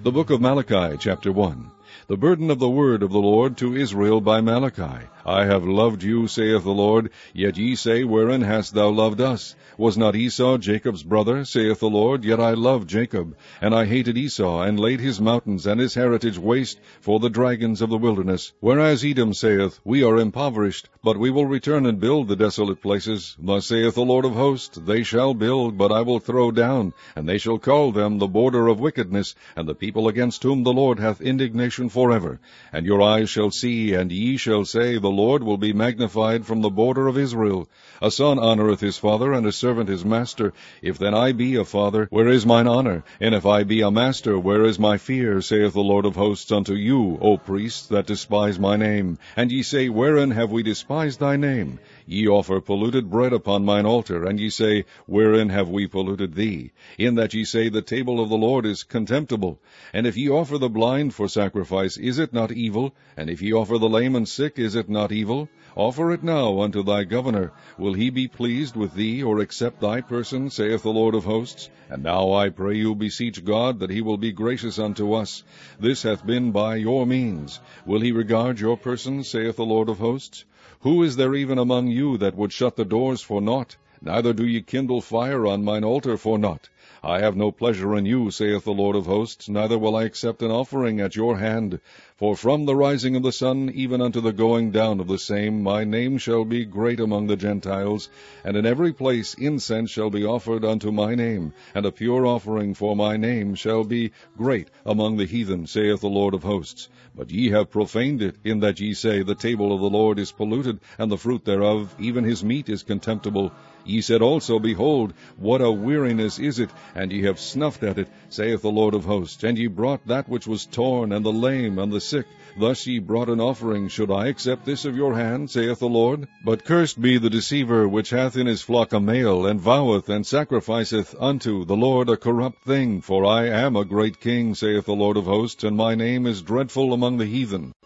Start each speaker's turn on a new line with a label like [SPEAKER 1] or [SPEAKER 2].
[SPEAKER 1] The book of Malachi, chapter 1. The burden of the word of the Lord to Israel by Malachi. I have loved you, saith the Lord, yet ye say, Wherein hast thou loved us? Was not Esau Jacob's brother, saith the Lord? Yet I loved Jacob, and I hated Esau, and laid his mountains and his heritage waste for the dragons of the wilderness. Whereas Edom saith, We are impoverished, but we will return and build the desolate places. Thus saith the Lord of hosts, They shall build, but I will throw down, and they shall call them the border of wickedness, and the people against whom the Lord hath indignation forever. And your eyes shall see, and ye shall say, The Lord will be magnified from the border of Israel. A son honoureth his father, and a servant his master. If then I be a father, where is mine honour? And if I be a master, where is my fear? Saith the Lord of hosts unto you, O priests that despise my name. And ye say, Wherein have we despised thy name? Ye offer polluted bread upon mine altar, and ye say, Wherein have we polluted thee? In that ye say, The table of the Lord is contemptible. And if ye offer the blind for sacrifice, is it not evil? And if ye offer the lame and sick, is it not evil? Offer it now unto thy governor. Will he be pleased with thee, or accept thy person, saith the Lord of hosts? And now I pray you beseech God, that he will be gracious unto us. This hath been by your means. Will he regard your person, saith the Lord of hosts? Who is there even among you that would shut the doors for naught? Neither do ye kindle fire on mine altar for naught. I have no pleasure in you, saith the Lord of hosts, neither will I accept an offering at your hand. For from the rising of the sun even unto the going down of the same, my name shall be great among the Gentiles, and in every place incense shall be offered unto my name, and a pure offering for my name shall be great among the heathen, saith the Lord of hosts. But ye have profaned it, in that ye say, The table of the Lord is polluted, and the fruit thereof, even his meat, is contemptible. Ye said also, Behold, what a weariness is it, and ye have snuffed at it, saith the Lord of hosts. And ye brought that which was torn, and the lame, and the sick. Thus ye brought an offering. Should I accept this of your hand, saith the Lord? But cursed be the deceiver, which hath in his flock a male, and voweth and sacrificeth unto the Lord a corrupt thing. For I am a great king, saith the Lord of hosts, and my name is dreadful among the heathen.